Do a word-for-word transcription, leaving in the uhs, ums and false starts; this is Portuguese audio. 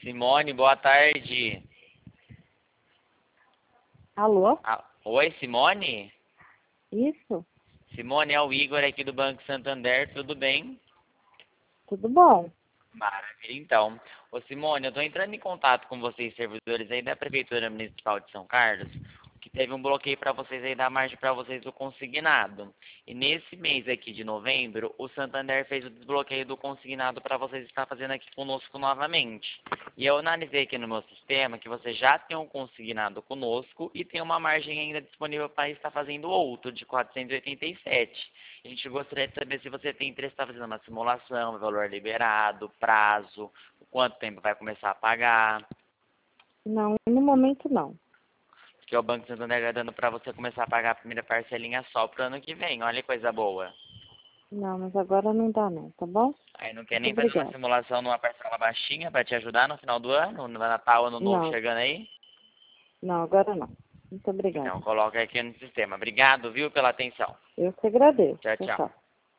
Simone, boa tarde. Alô? Ah, oi, Simone? Isso? Simone, é o Igor aqui do Banco Santander, tudo bem? Tudo bom? Maravilha, então. Ô, Simone, eu tô entrando em contato com vocês, servidores aí da Prefeitura Municipal de São Carlos, que teve um bloqueio para vocês aí da margem para vocês do consignado. E nesse mês aqui de novembro, o Santander fez o desbloqueio do consignado para vocês estar fazendo aqui conosco novamente. E eu analisei aqui no meu sistema que você já tem um consignado conosco e tem uma margem ainda disponível para estar fazendo outro, de quatrocentos e oitenta e sete. A gente gostaria de saber se você tem interesse em estar fazendo uma simulação, valor liberado, prazo, quanto tempo vai começar a pagar. Não, no momento não. Porque o Banco Santander está dando para você começar a pagar a primeira parcelinha só pro ano que vem. Olha que coisa boa. Não, mas agora não dá não, tá bom? Aí não quer Muito nem fazer uma obrigada. simulação numa parcela baixinha para te ajudar no final do ano, no Natal, Ano Novo Não, chegando aí? não, agora não. Muito Então obrigada. coloca aqui no sistema. Obrigado, viu, pela atenção. Eu que agradeço. Tchau, Tchau, tchau. tchau.